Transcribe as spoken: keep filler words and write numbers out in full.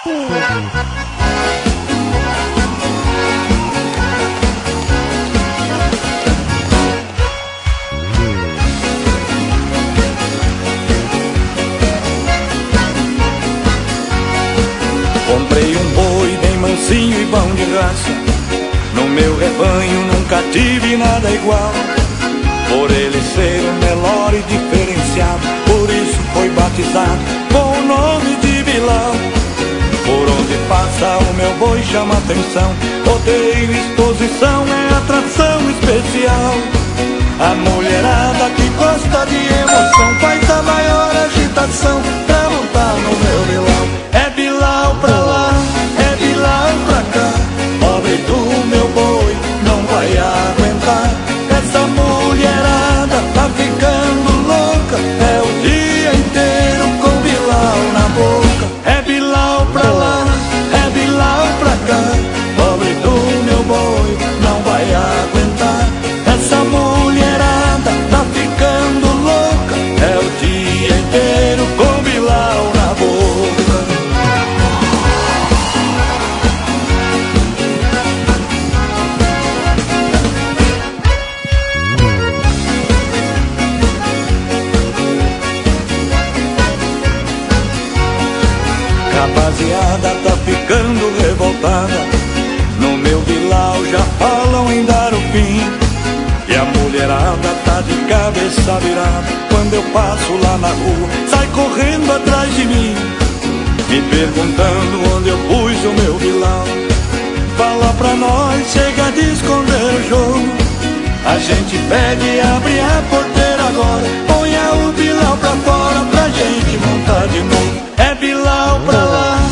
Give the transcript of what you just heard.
Comprei um boi bem mansinho e bom de raça. No meu rebanho nunca tive nada igual. Por ele ser o melhor e diferenciado, por isso foi batizado com o nome de Bilal. Por onde passa o meu boi chama atenção, rodeio, exposição é atração especial. A mulherada que gosta de emoção faz a maior agitação pra montar no meu Bilal. É Bilal pra lá, é Bilal pra cá, pobre do meu boi não vai aguentar. Essa mulherada tá ficando louca, é o dia inteiro com Bilal na boca. É Bilal pra lá, é Bilal pra cá, pobre do meu boi não vai aguentar. Essa mulherada tá ficando louca, é o dia inteiro com Bilal na boca. Rapaziada tá ficando revoltada, no meu Bilal já falam em dar o fim. E a mulherada tá de cabeça virada, quando eu passo lá na rua sai correndo atrás de mim, me perguntando onde eu pus o meu Bilal. Fala pra nós, chega de esconder o jogo, a gente pede, abre a porteira agora, ponha o Bilal pra fora pra gente montar de novo. É Bilal pra lá,